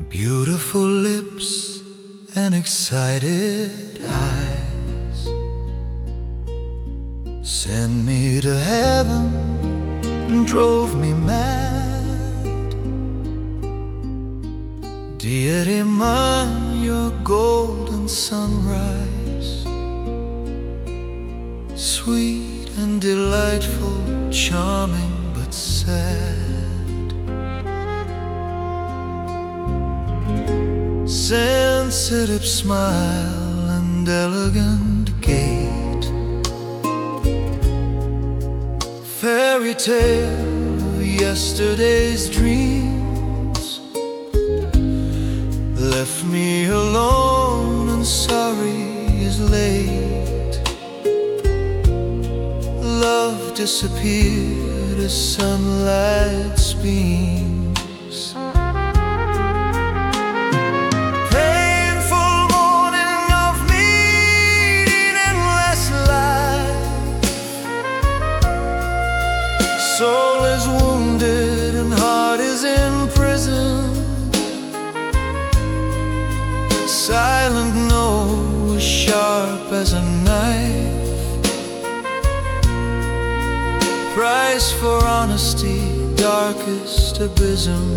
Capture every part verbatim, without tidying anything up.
Beautiful lips and excited eyes sent me to heaven and drove me mad. Deity mine, your golden sunrise, sweet and delightful, charming but sad. Sensitive smile and elegant gait, fairy tale of yesterday's dreams, left me alone and sorry is late. Love disappeared as sunlight's beams. Soul is wounded and heart is in prison. Silent no, as sharp as a knife. Price for honesty, darkest abysm.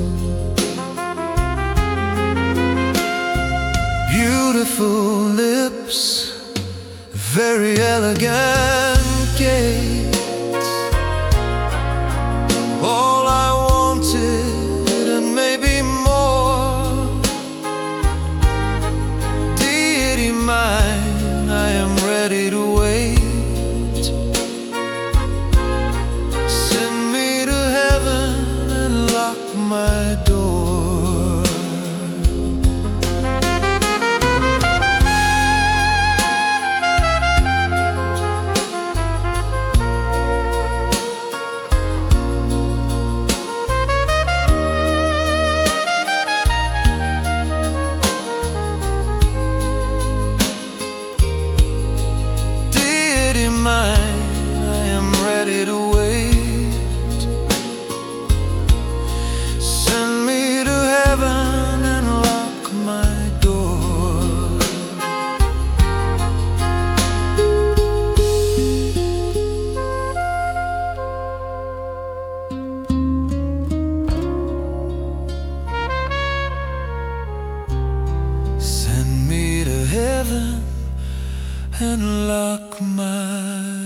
Beautiful lips, very elegant gaze. All I wanted and maybe more. Deity mine, I am ready to wait. Send me to heaven and lock my door. Mine, I am ready to wait. Send me to heaven and lock my door. Send me to heaven and lock my